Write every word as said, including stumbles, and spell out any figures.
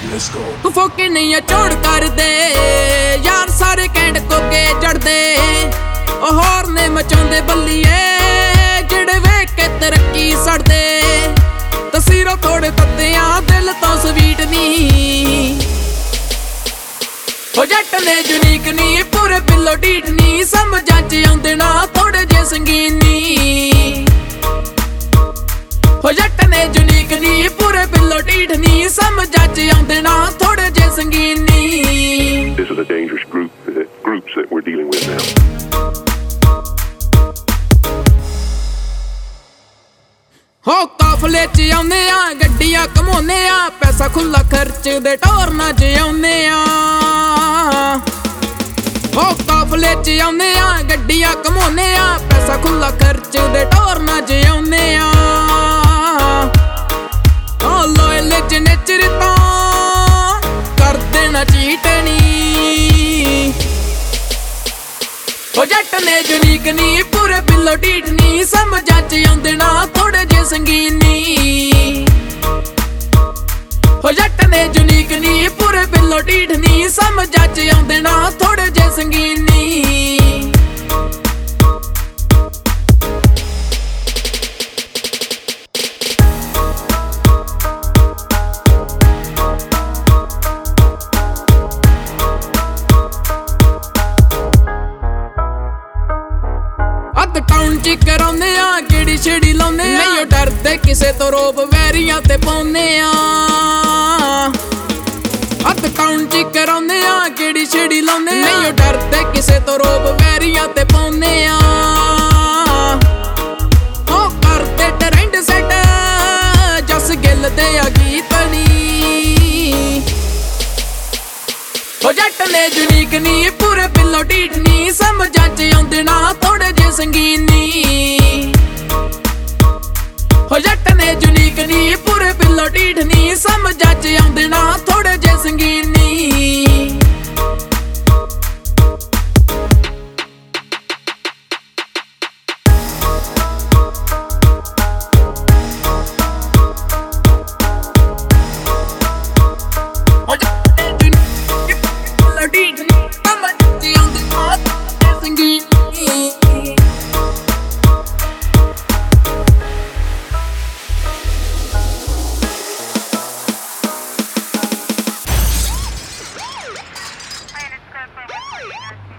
ਤੂੰ ਫੋਕੇ ਨਹੀਂ ਆ ਚੋੜ ਕਰਦੇ ਯਾਰ ਸਾਰੇ ਕੈਂਡ ਕੋਕੇ ਜੜਦੇ ਉਹ ਹੋਰ ਨੇ ਮਚਾਉਂਦੇ ਬੱਲੀਏ ਜਿਹੜੇ ਵੇਖ ਕੇ ਤਰੱਕੀ ਸੜਦੇ ਤਸਵੀਰਾਂ ਥੋੜੇ ਤੱਤਿਆਂ ਦਿਲ ਤੋਂ ਸਵੀਟ ਨਹੀਂ ਹੋ ਜੱਟ ਨੇ ਯੂਨੀਕ ਨਹੀਂ ਪੂਰੇ ਪਿੱਲੋ ਢੀਠ ਨਹੀਂ ਸਮਝਾਂ ਚ ਆਉਂਦੇ ਨਾ ਥੋੜੇ ਜੇ ਸੰਗੀਨ ਨਹੀਂ ਹੋ ਜੱਟ ਨੇ ਯੂਨੀਕ ਨਹੀਂ ਪੂਰੇ ਪਿੱਲੋ ਢੀਠ ਨਹੀਂ ਸਮਝਾਂ ਚ ਆਉਂਦੇ ਨਾ ਥੋੜੇ ਜੇ ਸੰਗੀਨ ਨਹੀਂ This is a dangerous group, uh, groups that we're dealing with now. ਹੋ ਕਾਫਲੇ ਚ ਆਉਂਦੇ ਆ ਗੱਡੀਆਂ ਕਮਾਉਂਦੇ ਆ ਪੈਸਾ ਖੁੱਲਾ ਖਰਚਦੇ ਟੌਰ ਨਾ ਚ ਆਉਂਦੇ ਆ ਹੋ ਕਾਫਲੇ ਚ ਆਉਂਦੇ ਆ ਗੱਡੀਆਂ ਕਮਾਉਂਦੇ ਆ ਪੈਸਾ ਖੁੱਲਾ ਖਰਚਦੇ ਟੌਰ ਨਾ ਚ ਆਉਂਦੇ ਆ ਓ ਲੋਇਲ ਚ ਨੇਚਰ ਤਾਂ ਕਰਦੇ ਨਾ ਚੀਟਣੀ ਹੋ ਜੱਟ ਨੇ ਯੂਨੀਕ ਨਹੀਂ ਪੂਰੇ ਪਿੱਲੋ ਢੀਠ ਨਹੀਂ ਸਮਝਾਂ ਚ ਆਉਂਦੇ ਨਾ ਥੋੜੇ ਜੇ ਸੰਗੀਨ ਨਹੀਂ ਹੋ ਜੱਟ ਨੇ ਯੂਨੀਕ ਨਹੀਂ ਪੂਰੇ ਪਿੱਲੋ ਢੀਠ ਨਹੀਂ ਸਮਝਾਂ ਚ ਆਉਂਦੇ ਨਾ ਥੋੜੇ ਜੇ ਸੰਗੀਨ ਨਹੀਂ ਅੱਧ ਟਾਊਨ ਚ ਕਰਾਉਂਦੇ ਆ ਕਿਹੜੀ ਛੇੜੀ ਲਾਉਂਦੇ ਆ ਨਹੀਂ ਡਰਦੇ ਕਿਸੇ ਤੋਂ ਰੋਬ ਵੈਰੀਆਂ ਤੇ ਪਾਉਂਦੇ ਆ ਅੱਧ ਟਾਊਨ ਚ ਕਰਾਉਂਦੇ ਆ ਕਿਹੜੀ ਛੇੜੀ ਲਾਉਂਦੇ ਆ ਨਹੀਂ ਡਰਦੇ ਕਿਸੇ ਤੋਂ ਰੋਬ ਵੈਰੀਆਂ ਤੇ ਪਾਉਂਦੇ ਆ ਹੋ ਕਰਦੇ ਟ੍ਰੈਂਡ ਸੈਟ ਜਸ ਗਿੱਲ ਦੇ ਆ ਗੀਤ ਨੀ ਹੋ ਜੱਟ ਨੇ ਯੂਨੀਕ ਨਹੀਂ ਪੂਰੇ ਪਿੱਲੋ ਢੀਠ ਨਹੀਂ ਸਮਝਾਂ ਚ ਆਉਂਦੇ ਨਾ ਥੋੜੇ ਜੇ ਸੰਗੀਨ ਨਹੀਂ ਹੋ ਜੱਟ ਨੇ ਯੂਨੀਕ ਨਹੀਂ ਪੂਰੇ ਪਿੱਲੋ ਢੀਠ ਨਹੀਂ ਸਮਝਾਂ ਚ ਆਉਂਦੇ ਨਾ ਥੋੜੇ ਜੇ ਸੰਗੀਨ ਨਹੀਂ Planet Square for